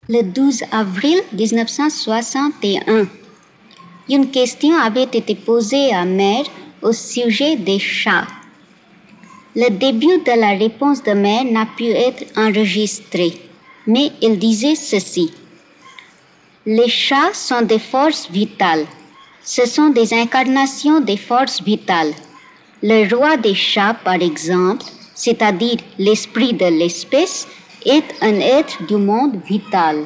Le 12 avril 1961, une question avait été posée à Mère au sujet des chats. Le début de la réponse de Mère n'a pu être enregistré, mais il disait ceci. Les chats sont des forces vitales. Ce sont des incarnations des forces vitales. Le roi des chats, par exemple, c'est-à-dire l'esprit de l'espèce, est un être du monde vital.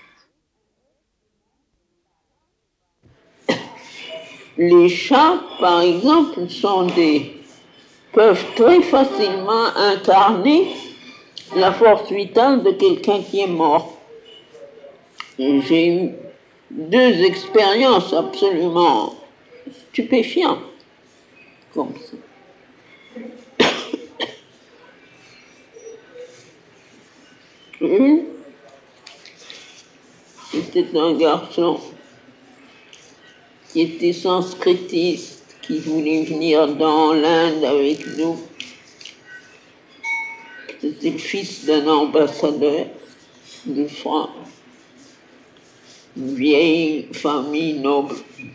Les chats, par exemple, peuvent très facilement incarner la force vitale de quelqu'un qui est mort. Et j'ai eu 2 expériences absolument stupéfiantes comme ça. Une, c'était un garçon qui était sanskritiste, qui voulait venir dans l'Inde avec nous. C'était le fils d'un ambassadeur de France, une vieille famille noble.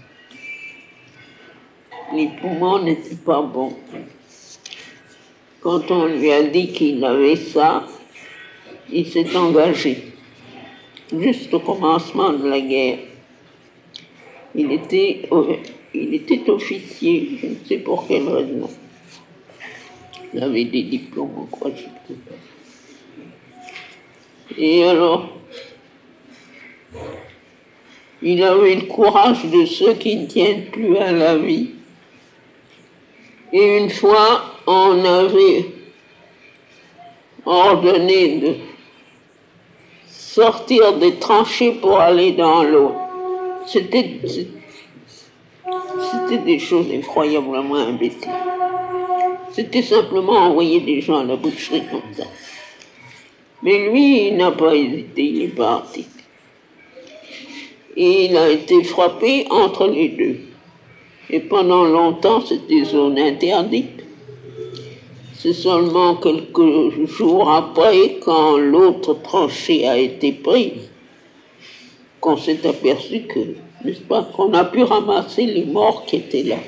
Les poumons n'étaient pas bons. Quand on lui a dit qu'il avait ça, il s'est engagé. Juste au commencement de la guerre. Il était officier, je ne sais pour quelle raison. Il avait des diplômes ou quoi, je ne sais pas. Et alors, il avait le courage de ceux qui ne tiennent plus à la vie. Et une fois, on avait ordonné de sortir des tranchées pour aller dans l'eau. C'était des choses effroyablement imbéciles. C'était simplement envoyer des gens à la boucherie comme ça. Mais lui, il n'a pas hésité, il est parti. Et il a été frappé entre les deux. Et pendant longtemps, c'était zone interdite. C'est seulement quelques jours après, quand l'autre tranchée a été prise, qu'on s'est aperçu que, n'est-ce pas, qu'on a pu ramasser les morts qui étaient là.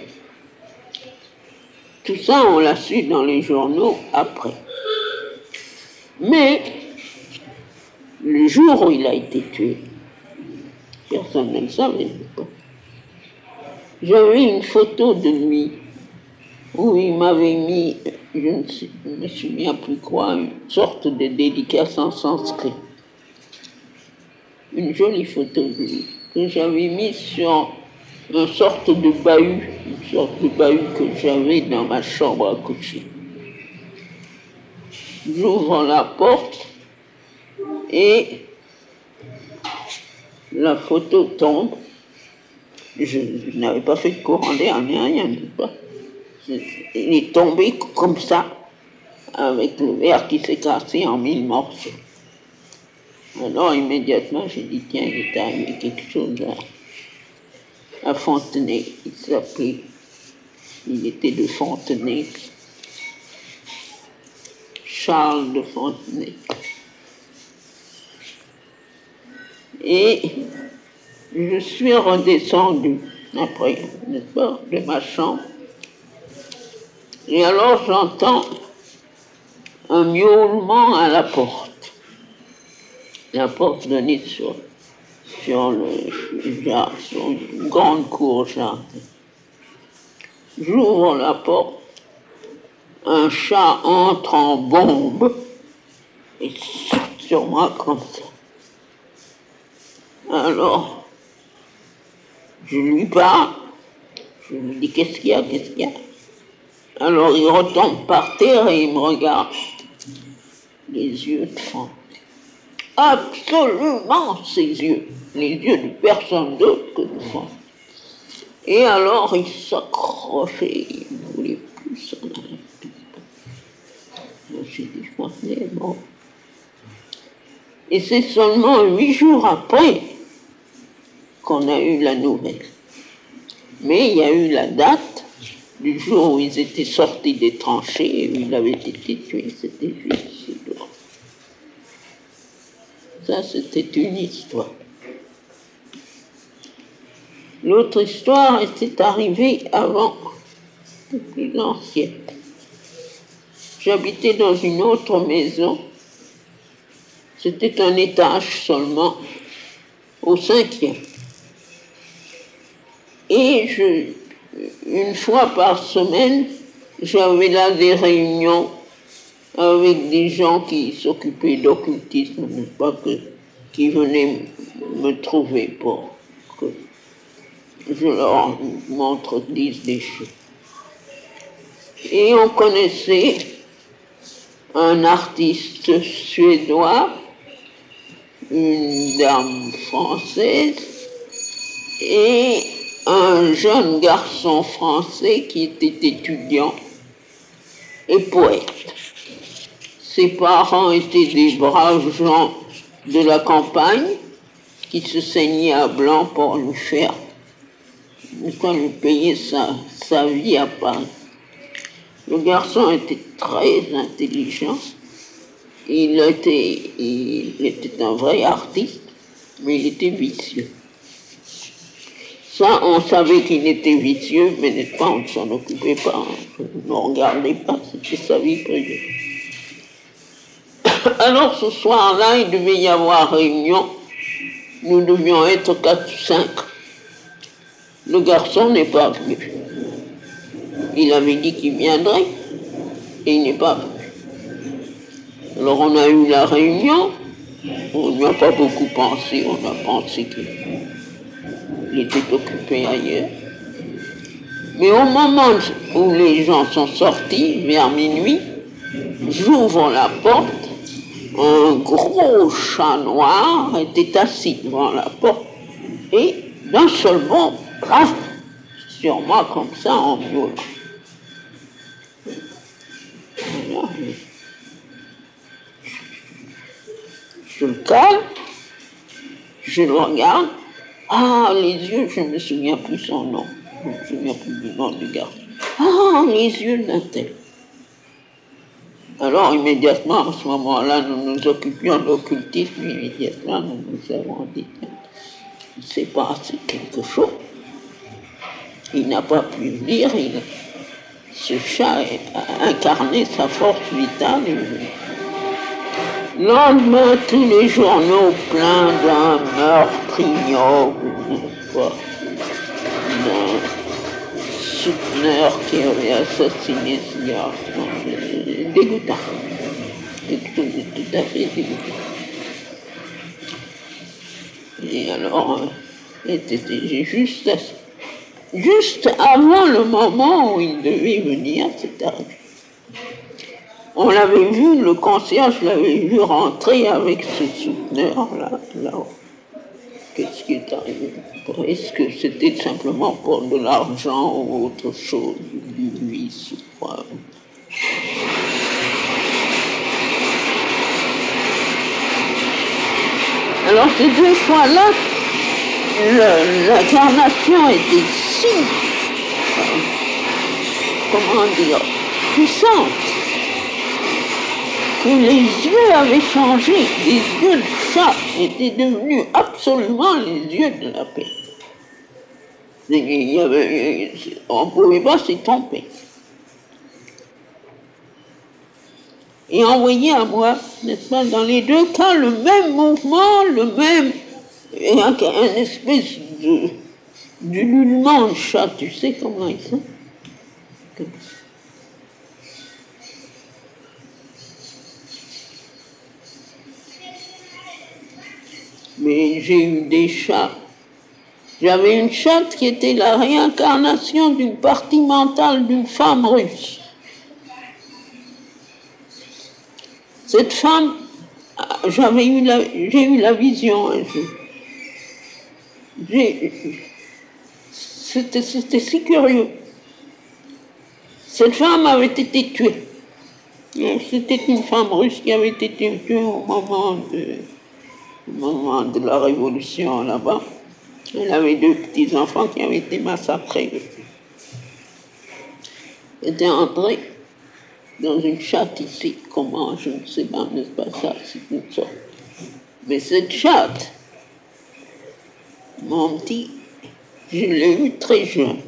Tout ça, on l'a su dans les journaux après. Mais, le jour où il a été tué, personne ne le savait, n'est-ce pas. J'avais une photo de lui où il m'avait mis, je ne me souviens plus quoi, une sorte de dédicace en sanskrit. Une jolie photo de lui que j'avais mise sur une sorte de bahut que j'avais dans ma chambre à coucher. J'ouvre la porte et la photo tombe. Je n'avais pas fait de courant d'air ni rien, pas. Il est tombé comme ça, avec le verre qui s'est cassé en 1000 morceaux. Alors immédiatement, j'ai dit, tiens, il est arrivé quelque chose à Fontenay. Il était de Fontenay, Charles de Fontenay. Et je suis redescendu après, n'est-ce pas, de ma chambre. Et alors j'entends un miaulement à la porte. La porte donnait sur une grande cour jardin. J'ouvre la porte, un chat entre en bombe et saute sur moi comme ça. Alors, je lui parle, je lui dis qu'est-ce qu'il y a. Alors il retombe par terre et il me regarde, les yeux de fond. Absolument ses yeux, les yeux de personne d'autre que de fond. Et alors il s'accrochait, il ne voulait plus s'en aller. J'ai dit, je pense qu'il est mort. Et c'est seulement 8 jours après qu'on a eu la nouvelle. Mais il y a eu la date du jour où ils étaient sortis des tranchées et où il avait été tué. C'était juste. Ça, c'était une histoire. L'autre histoire était arrivée avant, plus ancienne. J'habitais dans une autre maison. C'était un étage seulement, au 5e. Et une fois par semaine, j'avais là des réunions avec des gens qui s'occupaient d'occultisme, n'est-ce pas, qui venaient me trouver pour que je leur montre-dise des choses. Et on connaissait un artiste suédois, une dame française et un jeune garçon français qui était étudiant et poète. Ses parents étaient des braves gens de la campagne qui se saignaient à blanc pour lui faire, lui payer sa vie à Paris. Le garçon était très intelligent. Il était un vrai artiste, mais il était vicieux. Ça, on savait qu'il était vicieux, mais n'est-ce pas, on ne s'en occupait pas, on ne regardait pas, c'était sa vie privée. Alors ce soir-là, il devait y avoir réunion, nous devions être 4 ou 5. Le garçon n'est pas venu. Il avait dit qu'il viendrait, et il n'est pas venu. Alors on a eu la réunion, on n'y a pas beaucoup pensé, on a pensé qu'il était occupé ailleurs. Mais au moment où les gens sont sortis, vers minuit, j'ouvre la porte, un gros chat noir était assis devant la porte, et d'un seul bond, plaf, sur moi comme ça en miaulant. Voilà. Je le calme, je le regarde. Ah, les yeux, je ne me souviens plus son nom. Je ne me souviens plus du nom du garçon. Ah, les yeux d'un tel. Alors, immédiatement, à ce moment-là, nous nous occupions de l'occultisme. Immédiatement, nous nous avons dit, il s'est passé quelque chose. Il n'a pas pu venir. Ce chat a incarné sa force vitale. Le lendemain, tous les journaux pleins d'un meurtre ignoble, d'un souteneur qui avait assassiné ce garçon. Dégoûtant. Tout à fait dégoûtant. Et alors, j'ai juste avant le moment où il devait venir, c'est arrivé. On l'avait vu, le concierge l'avait vu rentrer avec ce souteneur-là. Qu'est-ce qui est arrivé? Est-ce que c'était simplement pour de l'argent ou autre chose, du vice ou quoi? Alors ces 2 fois-là, l'incarnation était si, comment dire, puissante, que les yeux avaient changé. Les yeux de chat étaient devenus absolument les yeux de la paix. On ne pouvait pas s'y tromper. Et envoyé à moi, n'est-ce pas, dans les 2 cas, le même mouvement, un espèce d'ululement de chat, tu sais comment ils sont. Mais j'ai eu des chats. J'avais une chatte qui était la réincarnation d'une partie mentale d'une femme russe. Cette femme, j'ai eu la vision un jour. C'était si curieux. Cette femme avait été tuée. C'était une femme russe qui avait été tuée au moment de la révolution là-bas. Elle avait 2 petits-enfants qui avaient été massacrés. Elle était entrée dans une chatte ici. Comment, je ne sais pas, n'est-ce pas ça? C'est une sorte Mais cette chatte, mon petit, je l'ai eue très jeune.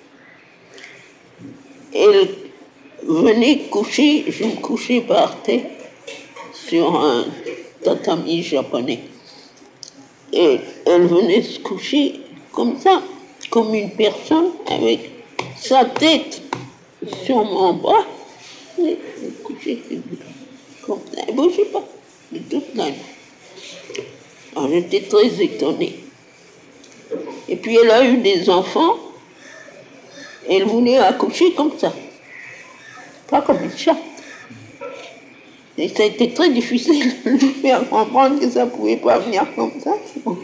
Elle venait coucher, je me couchais par terre sur un tatami japonais. Et elle venait se coucher comme ça, comme une personne avec sa tête sur mon bras. Et elle couchait comme ça, elle ne bougeait pas de toute la nuit. Alors j'étais très étonnée. Et puis elle a eu des enfants, et elle voulait accoucher comme ça, pas comme une chatte. Et ça a été très difficile de lui faire comprendre que ça ne pouvait pas venir comme ça. Bon.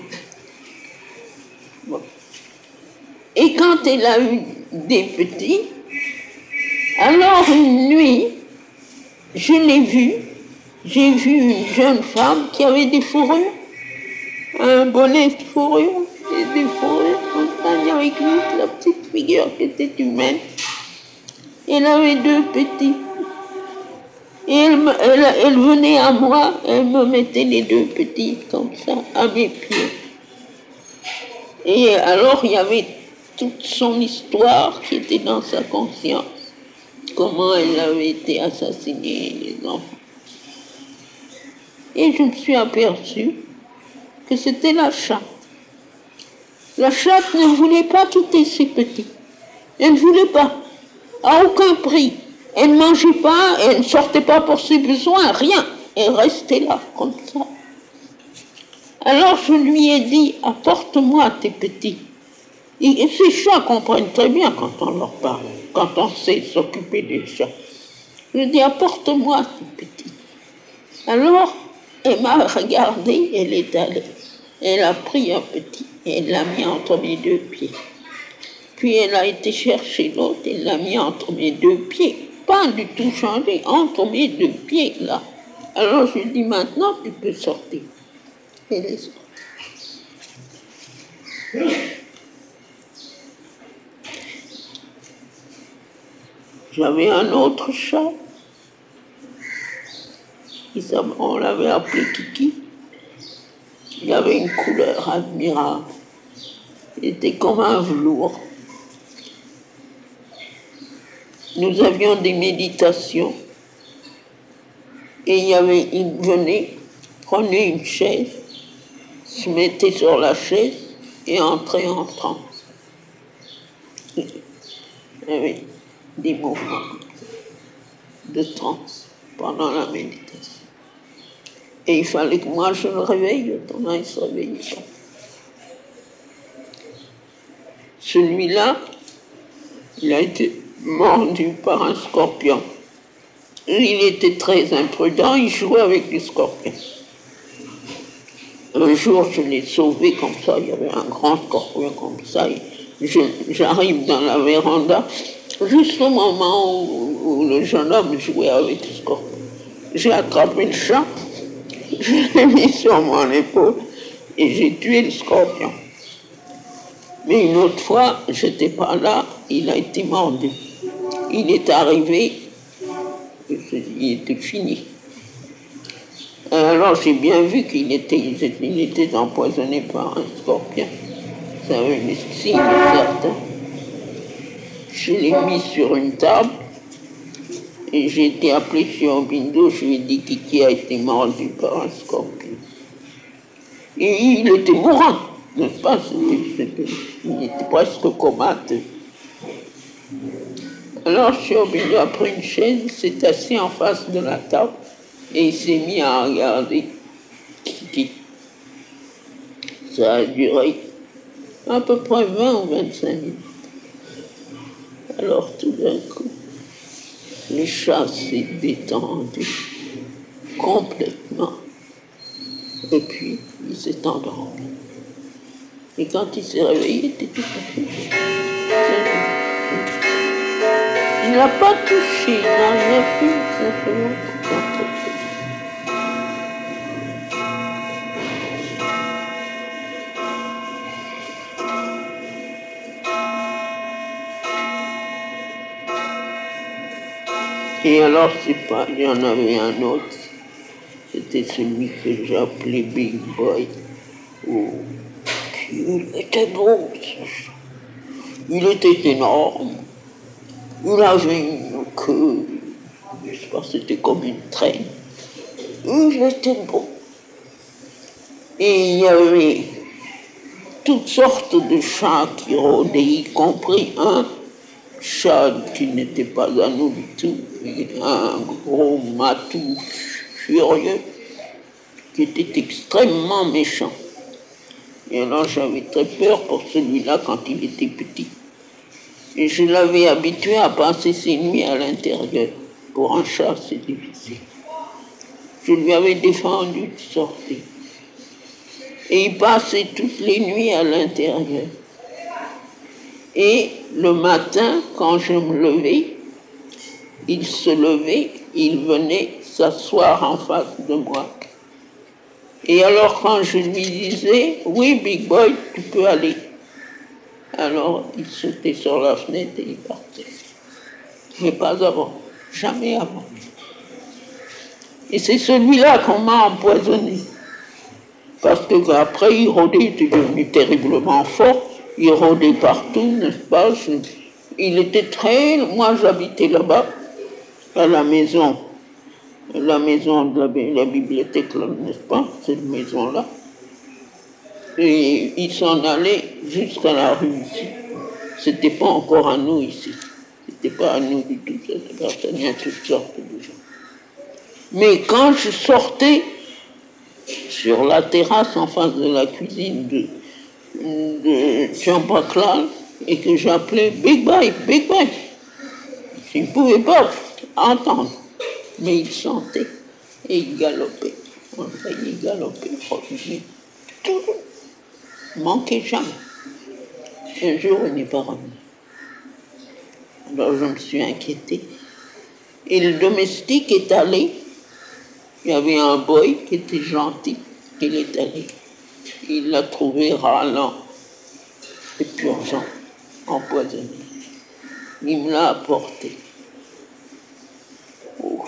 Et quand elle a eu des petits, alors une nuit, je l'ai vue, j'ai vu une jeune femme qui avait des fourrures, un bonnet de fourrure et des fourrures, montagne avec lui, la petite figure qui était humaine. Elle avait deux petits. Et elle venait à moi, elle me mettait les deux petits comme ça à mes pieds. Et alors il y avait toute son histoire qui était dans sa conscience. Comment elle avait été assassinée, les enfants. Et je me suis aperçue que c'était la chatte. La chatte ne voulait pas quitter ses petits. Elle ne voulait pas, à aucun prix. Elle ne mangeait pas, elle ne sortait pas pour ses besoins, rien. Elle restait là, comme ça. Alors je lui ai dit, apporte-moi tes petits. Et ces chats comprennent très bien quand on leur parle, quand on sait s'occuper des chats. Je lui ai dit, apporte-moi tes petits. Alors, elle m'a regardé, elle est allée. Elle a pris un petit et elle l'a mis entre mes deux pieds. Puis elle a été chercher l'autre et l'a mis entre mes deux pieds. Pas du tout changé, entre mes deux pieds, là. Alors je lui ai dit, maintenant tu peux sortir. Elle est sortie. J'avais un autre chat. On l'avait appelé Kiki. Il avait une couleur admirable. Il était comme un velours. Nous avions des méditations. Et il venait, prenait une chaise, se mettait sur la chaise et entrait en transe. Il y avait des mouvements de transe pendant la méditation. Et il fallait que moi je le réveille, autrement il ne se réveillait pas. Celui-là, il a été mordu par un scorpion. Il était très imprudent, il jouait avec les scorpions. Un jour, je l'ai sauvé comme ça, il y avait un grand scorpion comme ça. J'arrive dans la véranda, juste au moment où le jeune homme jouait avec le scorpion. J'ai attrapé le chat, je l'ai mis sur mon épaule et j'ai tué le scorpion. Mais une autre fois, je n'étais pas là, il a été mordu. Il est arrivé, il était fini. Alors j'ai bien vu qu'il était empoisonné par un scorpion. Ça avait des signes certains. Je l'ai mis sur une table et j'ai été appelé chez Obindo, je lui ai dit Kiki a été mordu par un scorpion. Et il était mourant, n'est-ce pas? Il était presque comateux. Alors chez Obindo a pris une chaise, il s'est assis en face de la table et il s'est mis à regarder Kiki. Ça a duré à peu près 20 ou 25 minutes. Alors tout d'un coup, le chat s'est détendu complètement. Et puis, il s'est endormi. Et quand il s'est réveillé, il était tout à fait. Il n'a pas touché, il n'a rien fait, simplement tout entretenu. Et alors, c'est pas, il y en avait un autre. c'était celui que j'appelais Big Boy. Oh, il était beau, ce chat. Il était énorme. Il avait une queue, je sais pas, c'était comme une traîne. Il était beau. Et il y avait toutes sortes de chats qui rôdaient, y compris un chat qui n'était pas à nous du tout, un gros matou furieux qui était extrêmement méchant. Et alors j'avais très peur pour celui-là quand il était petit. Et je l'avais habitué à passer ses nuits à l'intérieur. Pour un chat, c'est difficile. Je lui avais défendu de sortir. Et il passait toutes les nuits à l'intérieur. Et le matin, quand je me levais, il se levait, il venait s'asseoir en face de moi. Et alors quand je lui disais, oui, Big Boy, tu peux aller. Alors il sautait sur la fenêtre et il partait. Mais pas avant, jamais avant. Et c'est celui-là qu'on m'a empoisonné. Parce qu'après, il rôdait, il était devenu terriblement fort. Il rôdait partout, n'est-ce pas? Il était très... Moi, j'habitais là-bas, à la maison de la bibliothèque, n'est-ce pas? Cette maison-là. Et il s'en allait jusqu'à la rue ici. C'était pas encore à nous ici. C'était pas à nous du tout. Ça appartenait à toutes sortes de gens. Mais quand je sortais sur la terrasse en face de la cuisine de Jean Baclal et que j'appelais Big Boy, Big Boy, je ne pouvais pas entendre, mais il sentait et il galopait. Enfin, il galopait, toujours, manquait jamais. Un jour, il n'est pas revenu. Alors je me suis inquiétée. Et le domestique est allé. Il y avait un boy qui était gentil. Il est allé. Il l'a trouvé râlant et purgeant, empoisonné. Il me l'a apporté. Oh.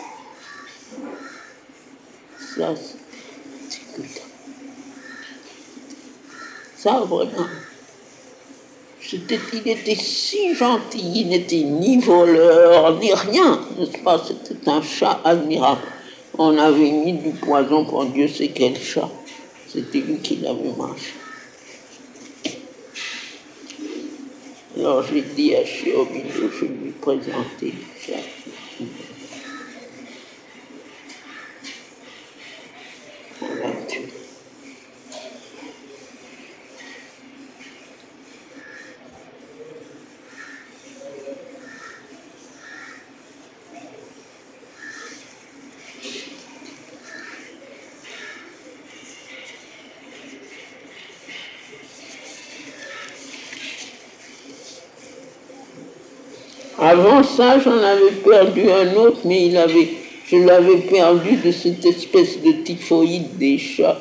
Ça, c'est que ça, vraiment. Il était si gentil, il n'était ni voleur, ni rien, n'est-ce pas? C'était un chat admirable. On avait mis du poison pour Dieu sait quel chat. C'était lui qui l'avait mangé. Alors j'ai dit à Chéobino, je lui présentais le chat. On l'a tué. Avant ça, j'en avais perdu un autre, mais je l'avais perdu de cette espèce de typhoïde des chats.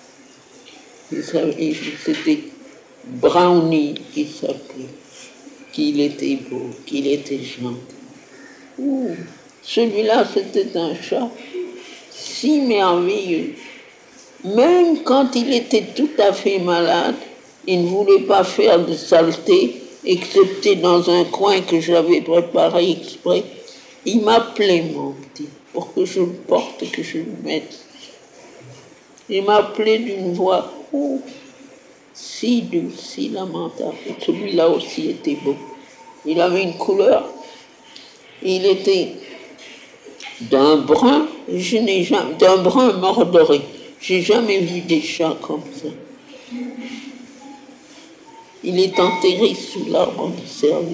C'était Brownie qui s'appelait, qu'il était beau, qu'il était gentil. Celui-là, c'était un chat si merveilleux. Même quand il était tout à fait malade, il ne voulait pas faire de saleté, excepté dans un coin que j'avais préparé exprès. Il m'appelait, mon petit, pour que je le porte, que je le mette. Il m'appelait d'une voix si douce, si lamentable. Celui-là aussi était beau. Il avait une couleur. Il était d'un brun, d'un brun mordoré. J'ai jamais vu des chats comme ça. Il est enterré sous l'arbre de service.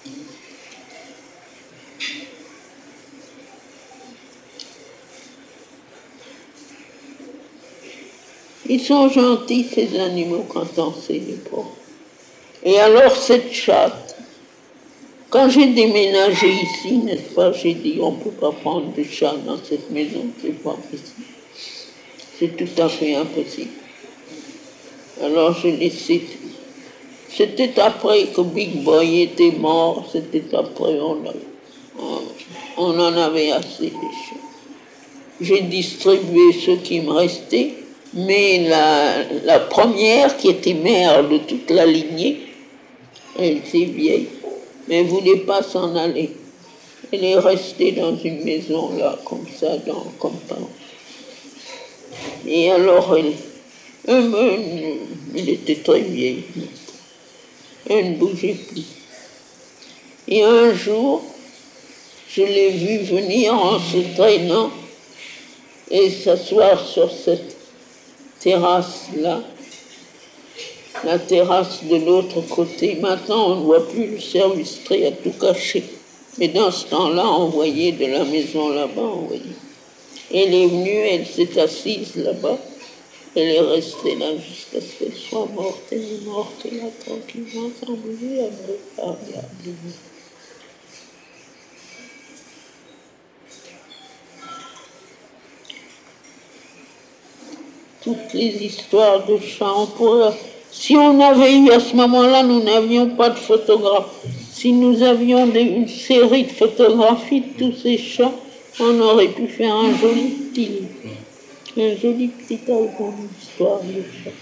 Ils sont gentils, ces animaux, quand on sait les pauvres. Et alors, cette chatte, quand j'ai déménagé ici, n'est-ce pas, j'ai dit, on ne peut pas prendre de chat dans cette maison, c'est pas possible. C'est tout à fait impossible. Alors, je l'ai laissé. C'était après que Big Boy était mort, c'était après, on en avait assez des chats. j'ai distribué ce qui me restait, mais la première, qui était mère de toute la lignée, elle était vieille, mais elle ne voulait pas s'en aller. Elle est restée dans une maison là, comme ça, comme ça. Et alors, elle était très vieille. Elle ne bougeait plus. Et un jour, je l'ai vue venir en se traînant et s'asseoir sur cette terrasse-là, la terrasse de l'autre côté. Maintenant, on ne voit plus le service très à tout caché. Mais dans ce temps-là, on voyait de la maison là-bas, on voyait. Elle est venue, elle s'est assise là-bas. Elle est restée là jusqu'à ce qu'elle soit morte. Elle est morte là, tranquillement, sans bouger, elle me regardait. Toutes les histoires de chats, on pourrait... Si on avait eu à ce moment-là, nous n'avions pas de photographe. Si nous avions une série de photographies de tous ces chats, on aurait pu faire un joli petit album d'histoire de chats.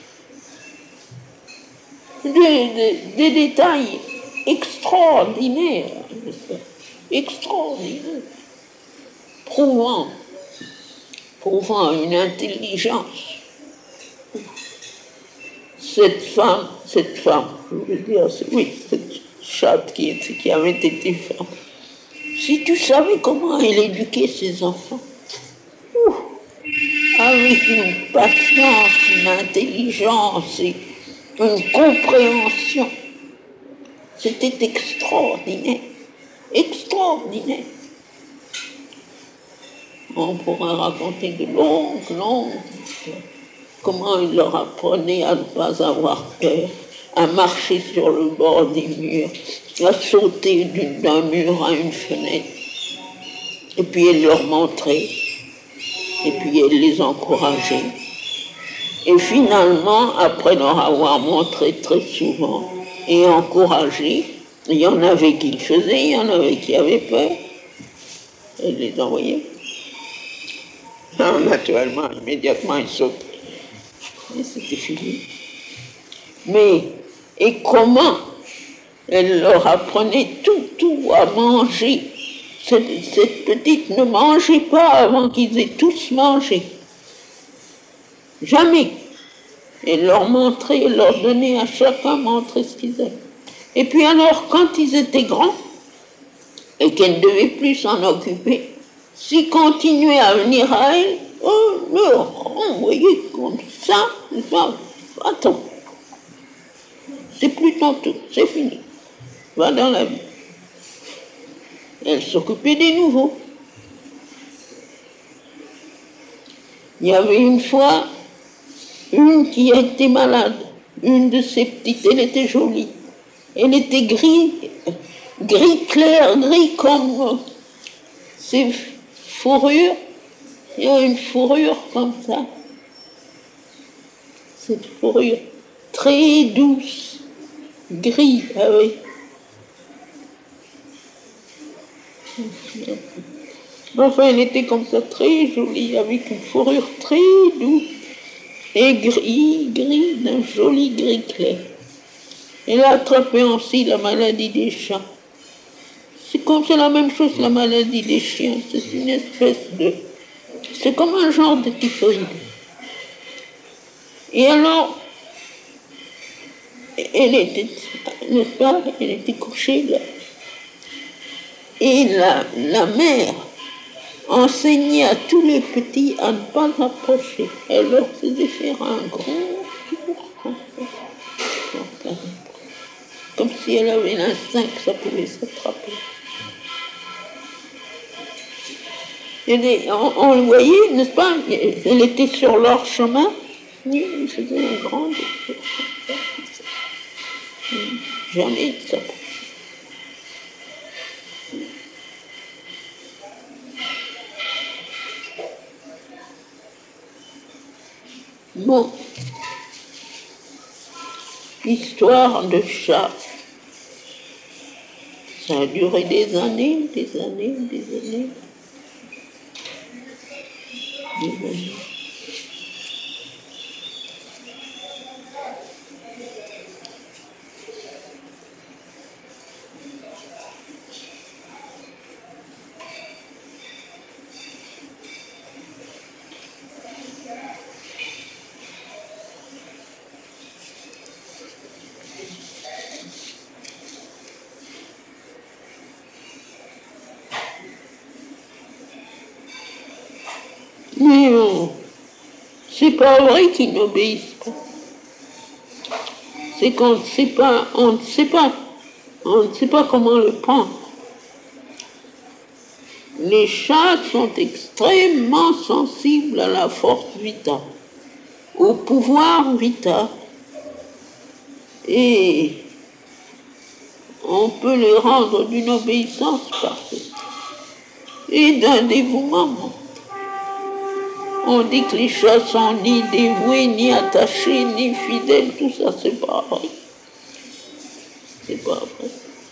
Des détails extraordinaires, extraordinaires, prouvant une intelligence. Cette femme, je veux dire, oui, cette chatte qui avait été femme. Si tu savais comment elle éduquait ses enfants, avec une patience, une intelligence et une compréhension, c'était extraordinaire, extraordinaire. On pourrait raconter de longues histoires. Comment il leur apprenait à ne pas avoir peur, à marcher sur le bord des murs, à sauter d'un mur à une fenêtre. Et puis elle leur montrait, et puis elle les encourageait. Et finalement, après leur avoir montré très souvent et encouragé, il y en avait qui le faisaient, il y en avait qui avaient peur. Elle les envoyait. Naturellement, immédiatement, ils sautaient. Et c'était fini. Mais, et comment elle leur apprenait tout à manger. Cette petite ne mangeait pas avant qu'ils aient tous mangé. Jamais. Elle leur montrait, elle leur donnait à chacun montrer ce qu'ils avaient. Et puis alors, quand ils étaient grands, et qu'elle ne devait plus s'en occuper, s'ils continuaient à venir à elle, leur envoyait comme ça, attends, c'est plus ton tour, c'est fini, va dans la vie. Elle s'occupait des nouveaux. Il y avait une fois une qui était malade, une de ces petites, elle était jolie, elle était gris clair, gris comme ces fourrures. Il y a une fourrure comme ça, cette fourrure très douce, gris, avec. Enfin, elle était comme ça, très jolie, avec une fourrure très douce et gris, d'un joli gris clair. Elle a attrapé aussi la maladie des chats. C'est la même chose, la maladie des chiens. C'est une espèce de... C'est comme un genre de typhoïde. Et alors, elle était, n'est-ce pas, elle était couchée là. Et la mère enseignait à tous les petits à ne pas approcher. Elle leur faisait faire un grand tour, comme si elle avait l'instinct que ça pouvait s'attraper. On le voyait, n'est-ce pas, elle était sur leur chemin, il faisait un grand tour. Jamais il s'approchait. Bon, histoire de chat. Ça a duré des années. Mais c'est pas vrai qu'ils n'obéissent pas. C'est qu'on ne sait pas, on ne sait pas, on ne sait pas comment le prendre. Les chats sont extrêmement sensibles à la force vitale, au pouvoir vital, et on peut les rendre d'une obéissance parfaite et d'un dévouement. On dit que les chats sont ni dévoués, ni attachés, ni fidèles, tout ça, c'est pas vrai. C'est pas vrai.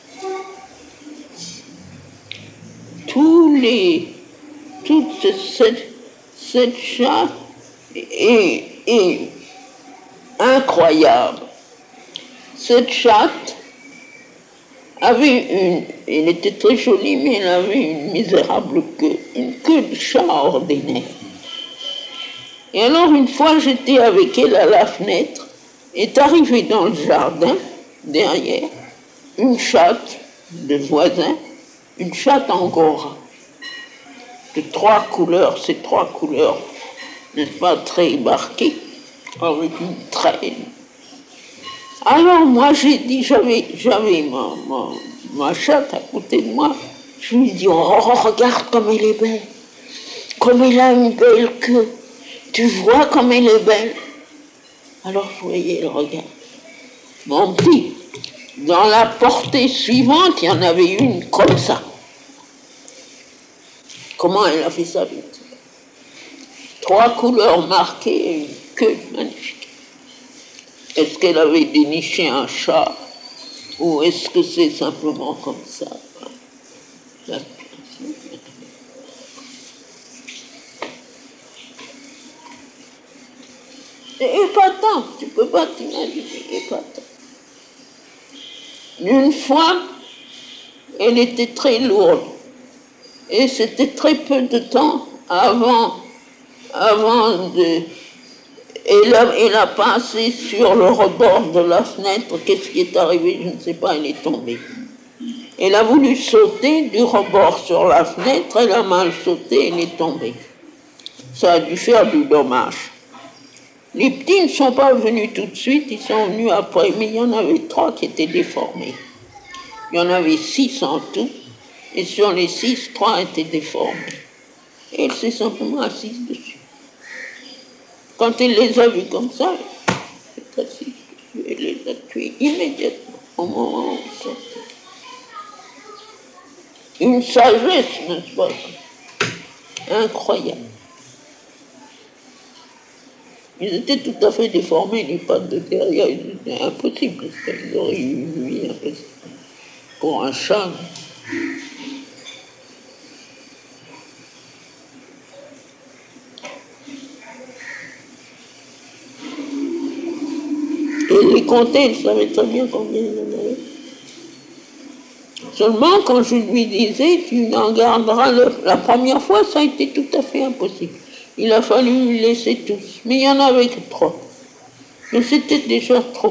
Toute cette chatte est incroyable. Cette chatte elle était très jolie, mais elle avait une misérable queue, une queue de chat ordinaire. Et alors, une fois, j'étais avec elle à la fenêtre, est arrivée dans le jardin, derrière, une chatte de voisin, une chatte angora, de 3 couleurs, ces 3 couleurs, n'est-ce pas, très marquées, avec une traîne. Alors, moi, j'ai dit, j'avais ma chatte à côté de moi, je lui ai dit, oh, regarde comme elle est belle, comme elle a une belle queue. Tu vois comme elle est belle. Alors je voyais le regard. Mon petit, dans la portée suivante, il y en avait une comme ça. Comment elle a fait ça vite? 3 couleurs marquées et une queue magnifique. Est-ce qu'elle avait déniché un chat ou est-ce que c'est simplement comme ça? C'est épatant, tu ne peux pas t'imaginer, épatant. Une fois, elle était très lourde et c'était très peu de temps avant de... Elle a passé sur le rebord de la fenêtre. Qu'est-ce qui est arrivé? Je ne sais pas, elle est tombée. Elle a voulu sauter du rebord sur la fenêtre, elle a mal sauté, elle est tombée. Ça a dû faire du dommage. Les petits ne sont pas venus tout de suite, ils sont venus après, mais il y en avait 3 qui étaient déformés. Il y en avait 6 en tout, et sur les 6, 3 étaient déformés. Et elle s'est simplement assise dessus. Quand elle les a vus comme ça, elle s'est assise dessus, elle les a tués immédiatement, au moment où ils sortaient. Une sagesse, n'est-ce pas? Incroyable. Ils étaient tout à fait déformés, les pattes de derrière, c'était impossible, ils auraient eu une vie impossible. Pour un chat. Et les compter, il savait très bien combien il y en avait. Seulement, quand je lui disais, tu n'en garderas la première fois, ça a été tout à fait impossible. Il a fallu les laisser tous. Mais il y en avait que 3. Mais c'était déjà trop.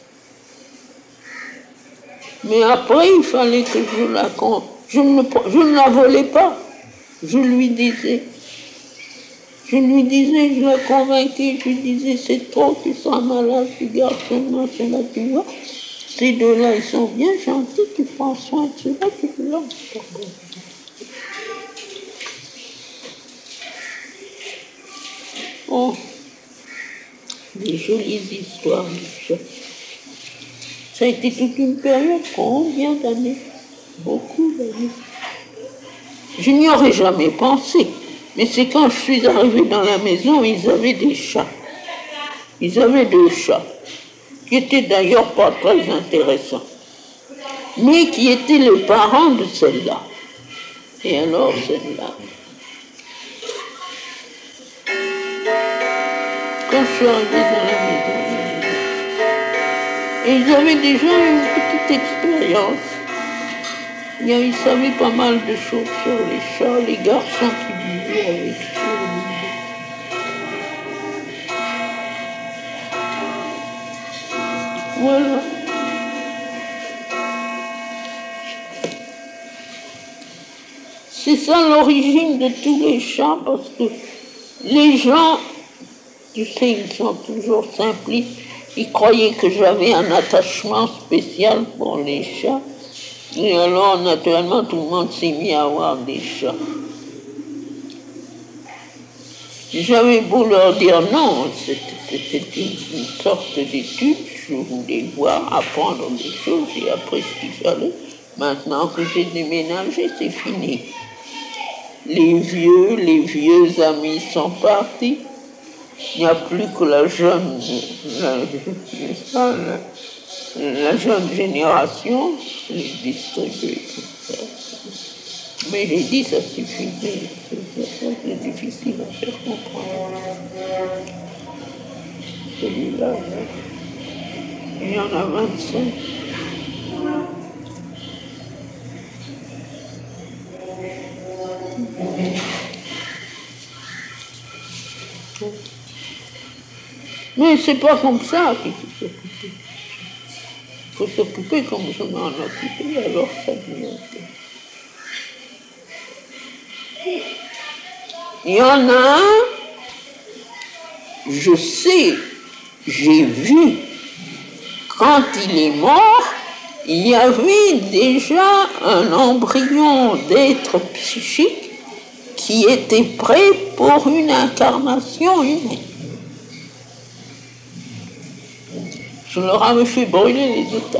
Mais après, il fallait que je la compte. Je ne la volais pas. Je lui disais. Je la convainquais, je lui disais, c'est trop, tu seras malade, tu gardes seulement cela, tu vois. Ces 2-là, ils sont bien gentils, tu prends soin de cela, tu te lances. Oh, des jolies histoires de chats. Ça a été toute une période, combien d'années? Beaucoup d'années. Je n'y aurais jamais pensé. Mais c'est quand je suis arrivée dans la maison, ils avaient des chats. Ils avaient 2 chats, qui étaient d'ailleurs pas très intéressants, mais qui étaient les parents de celle-là. Et alors, celle-là, quand je suis arrivée dans la maison. Et ils avaient déjà une petite expérience. Ils savaient pas mal de choses sur les chats, les garçons qui vivaient avec eux. Voilà. C'est ça l'origine de tous les chats, parce que les gens, tu sais, ils sont toujours simplistes. Ils croyaient que j'avais un attachement spécial pour les chats. Et alors, naturellement, tout le monde s'est mis à avoir des chats. J'avais beau leur dire non, c'était une sorte d'étude. Je voulais voir, apprendre des choses, j'ai appris ce qu'il fallait. Maintenant que j'ai déménagé, c'est fini. Les vieux amis sont partis. Il n'y a plus que la jeune génération, les distribuer comme ça. Mais j'ai dit, ça suffit, c'est difficile à faire comprendre. Celui-là, il y en a 25. Mais c'est pas comme ça qu'il faut s'occuper. Il faut s'occuper comme je m'en occupais, alors ça devient. Il y en a un, je sais, j'ai vu, quand il est mort, il y avait déjà un embryon d'être psychique qui était prêt pour une incarnation humaine. Je leur avais fait brûler les états.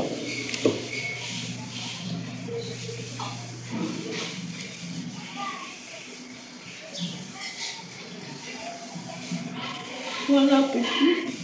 Voilà, petit.